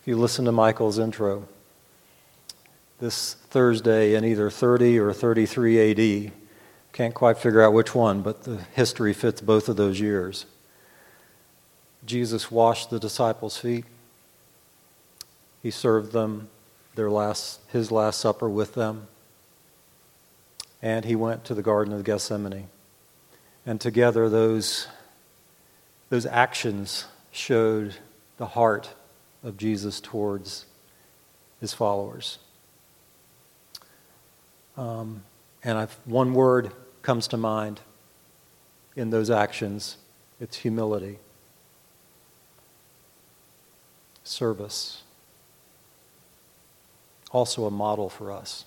If you listen to Michael's intro, this Thursday in either 30 or 33 AD, can't quite figure out which one, but the history fits both of those years. Jesus washed the disciples' feet. He served them his last supper with them. And he went to the Garden of Gethsemane. And together those actions showed the heart of Jesus towards his followers. One word comes to mind in those actions. It's humility. Service. Also a model for us.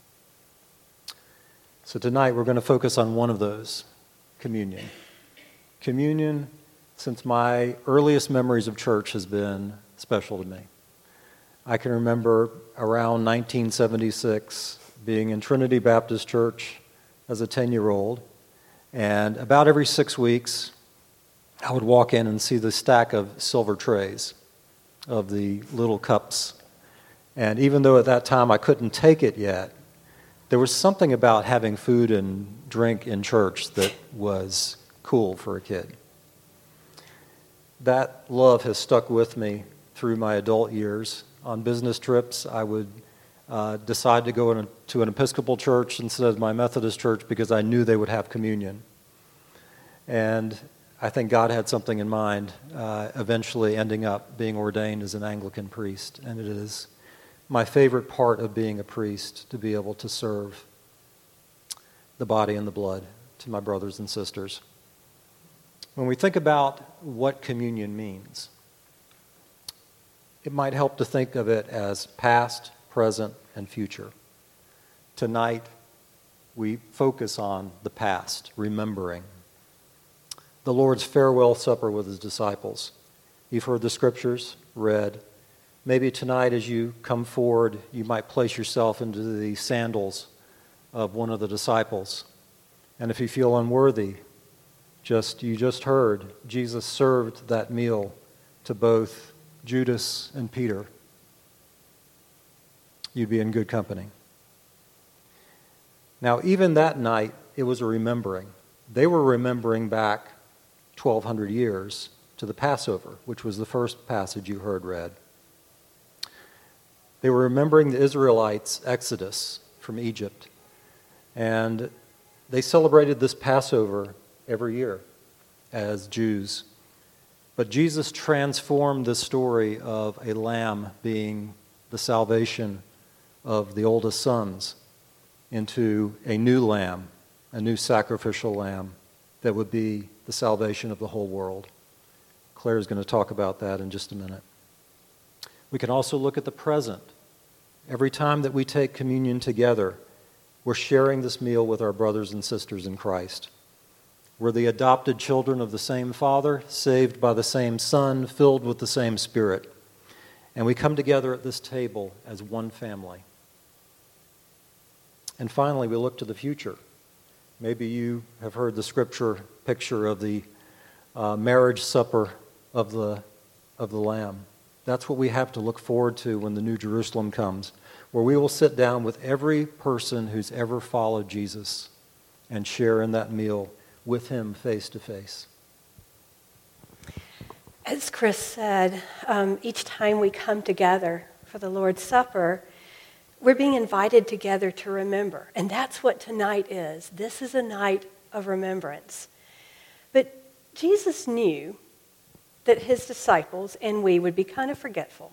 So tonight we're going to focus on one of those, communion. Communion, since my earliest memories of church, has been special to me. I can remember around 1976 being in Trinity Baptist Church as a 10-year-old, and about every 6 weeks I would walk in and see the stack of silver trays of the little cups. And even though at that time I couldn't take it yet, there was something about having food and drink in church that was cool for a kid. That love has stuck with me through my adult years. On business trips, I would decide to go to an Episcopal church instead of my Methodist church because I knew they would have communion. And I think God had something in mind, eventually ending up being ordained as an Anglican priest. And it is my favorite part of being a priest, to be able to serve the body and the blood to my brothers and sisters. When we think about what communion means, it might help to think of it as past, present, and future. Tonight, we focus on the past, remembering. The Lord's farewell supper with his disciples. You've heard the scriptures read. Maybe tonight as you come forward, you might place yourself into the sandals of one of the disciples. And if you feel unworthy, you just heard, Jesus served that meal to both Judas and Peter. You'd be in good company. Now, even that night, it was a remembering. They were remembering back 1,200 years to the Passover, which was the first passage you heard read. They were remembering the Israelites' exodus from Egypt. And they celebrated this Passover every year as Jews. But Jesus transformed the story of a lamb being the salvation of the oldest sons into a new lamb, a new sacrificial lamb that would be the salvation of the whole world. Claire is going to talk about that in just a minute. We can also look at the present. Every time that we take communion together, we're sharing this meal with our brothers and sisters in Christ. We're the adopted children of the same Father, saved by the same Son, filled with the same Spirit. And we come together at this table as one family. And finally, we look to the future. Maybe you have heard the scripture picture of the marriage supper of the Lamb. That's what we have to look forward to when the New Jerusalem comes, where we will sit down with every person who's ever followed Jesus and share in that meal with him face to face. As Chris said, each time we come together for the Lord's Supper, we're being invited together to remember. And that's what tonight is. This is a night of remembrance. But Jesus knew that his disciples and we would be kind of forgetful.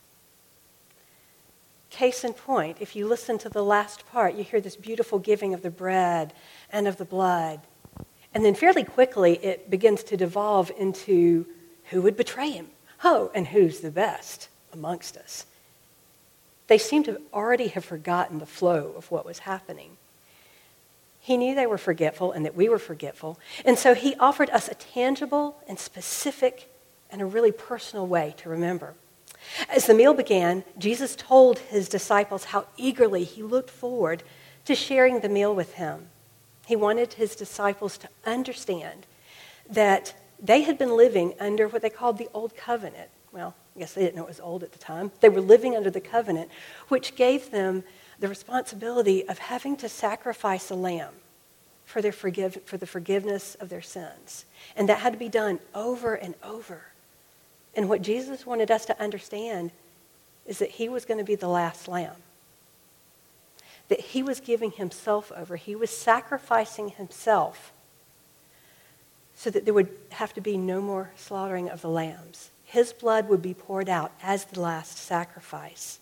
Case in point, if you listen to the last part, you hear this beautiful giving of the bread and of the blood. And then fairly quickly, it begins to devolve into who would betray him? Oh, and who's the best amongst us? They seem to already have forgotten the flow of what was happening. He knew they were forgetful and that we were forgetful. And so he offered us a tangible and specific and a really personal way to remember. As the meal began, Jesus told his disciples how eagerly he looked forward to sharing the meal with him. He wanted his disciples to understand that they had been living under what they called the Old Covenant, well, I guess they didn't know it was old at the time. They were living under the covenant, which gave them the responsibility of having to sacrifice a lamb for the forgiveness of their sins. And that had to be done over and over. And what Jesus wanted us to understand is that he was going to be the last lamb. That he was giving himself over. He was sacrificing himself so that there would have to be no more slaughtering of the lambs. His blood would be poured out as the last sacrifice.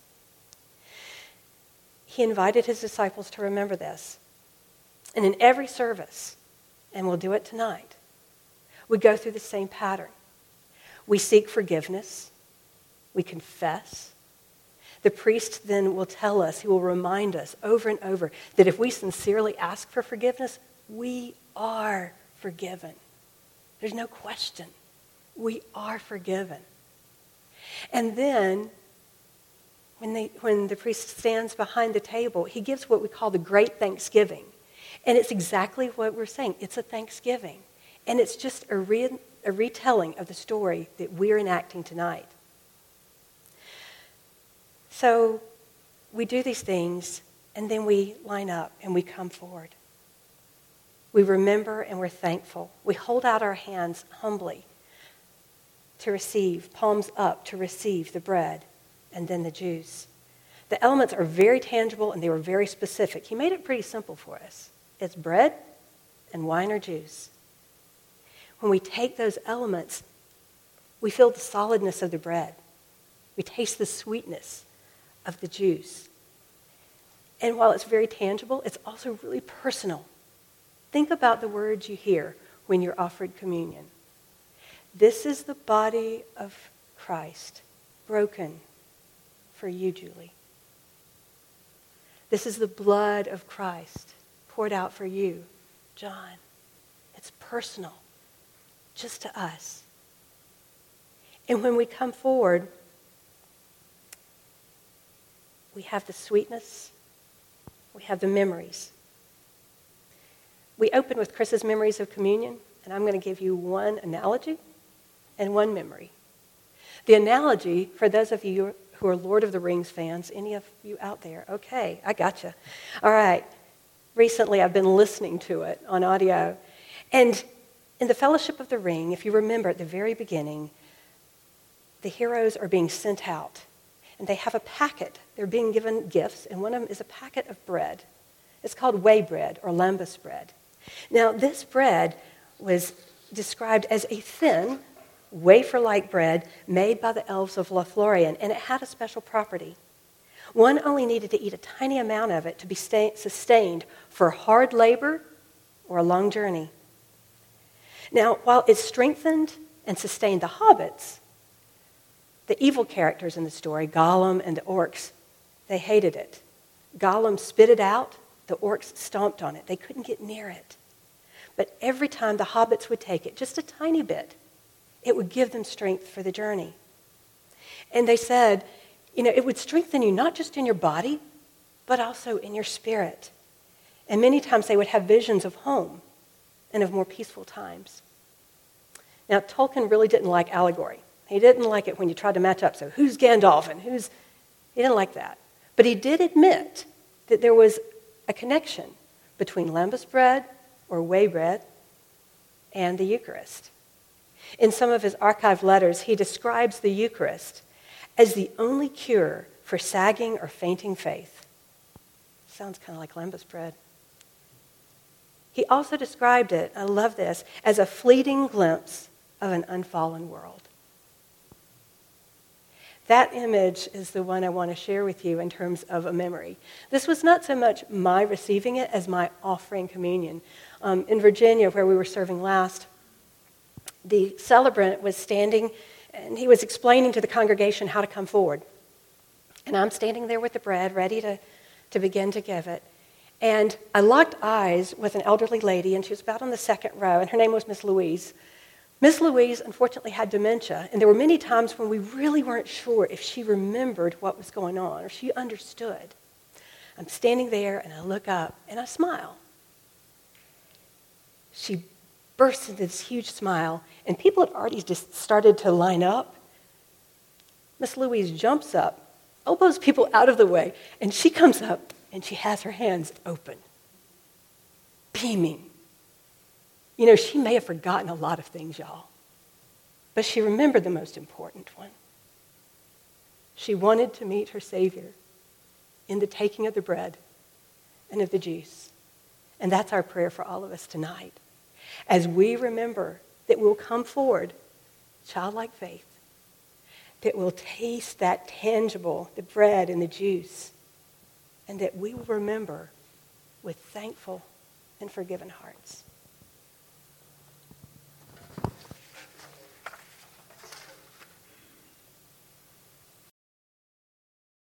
He invited his disciples to remember this. And in every service, and we'll do it tonight, we go through the same pattern. We seek forgiveness. We confess. The priest then will tell us, he will remind us over and over that if we sincerely ask for forgiveness, we are forgiven. There's no question. We are forgiven. And then, when the priest stands behind the table, he gives what we call the Great Thanksgiving. And it's exactly what we're saying. It's a thanksgiving. And it's just a retelling of the story that we're enacting tonight. So we do these things, and then we line up and we come forward. We remember and we're thankful. We hold out our hands humbly to receive, palms up to receive the bread and then the juice. The elements are very tangible and they were very specific. He made it pretty simple for us. It's bread and wine or juice. When we take those elements, we feel the solidness of the bread. We taste the sweetness of the juice. And while it's very tangible, it's also really personal. Think about the words you hear when you're offered communion. This is the body of Christ, broken for you, Julie. This is the blood of Christ, poured out for you, John. It's personal, just to us. And when we come forward, we have the sweetness, we have the memories. We open with Chris's memories of communion, and I'm going to give you one analogy and one memory. The analogy, for those of you who are Lord of the Rings fans, any of you out there? Okay, I gotcha. All right. Recently, I've been listening to it on audio. And in the Fellowship of the Ring, if you remember at the very beginning, the heroes are being sent out. And they have a packet. They're being given gifts, and one of them is a packet of bread. It's called way bread or lembas bread. Now, this bread was described as a thin, wafer-like bread made by the elves of Lothlorien, and it had a special property. One only needed to eat a tiny amount of it to be sustained for hard labor or a long journey. Now, while it strengthened and sustained the hobbits, the evil characters in the story, Gollum and the orcs, they hated it. Gollum spit it out. The orcs stomped on it. They couldn't get near it. But every time the hobbits would take it, just a tiny bit, it would give them strength for the journey. And they said, it would strengthen you not just in your body, but also in your spirit. And many times they would have visions of home and of more peaceful times. Now, Tolkien really didn't like allegory. He didn't like it when you tried to match up. So who's Gandalf and he didn't like that. But he did admit that there was a connection between lembas bread or way bread and the Eucharist. In some of his archived letters, he describes the Eucharist as the only cure for sagging or fainting faith. Sounds kind of like lembas bread. He also described it, I love this, as a fleeting glimpse of an unfallen world. That image is the one I want to share with you in terms of a memory. This was not so much my receiving it as my offering communion. In Virginia, where we were serving last, the celebrant was standing and he was explaining to the congregation how to come forward. And I'm standing there with the bread, ready to begin to give it. And I locked eyes with an elderly lady, and she was about on the second row, and her name was Miss Louise. Miss Louise, unfortunately, had dementia, and there were many times when we really weren't sure if she remembered what was going on or she understood. I'm standing there, and I look up, and I smile. She bursts into this huge smile, and people had already just started to line up, Miss Louise jumps up, elbows people out of the way, and she comes up and she has her hands open, beaming. You know, she may have forgotten a lot of things, y'all, but she remembered the most important one. She wanted to meet her Savior in the taking of the bread and of the juice. And that's our prayer for all of us tonight. As we remember that we'll come forward, childlike faith, that we'll taste that tangible, the bread and the juice, and that we will remember with thankful and forgiven hearts.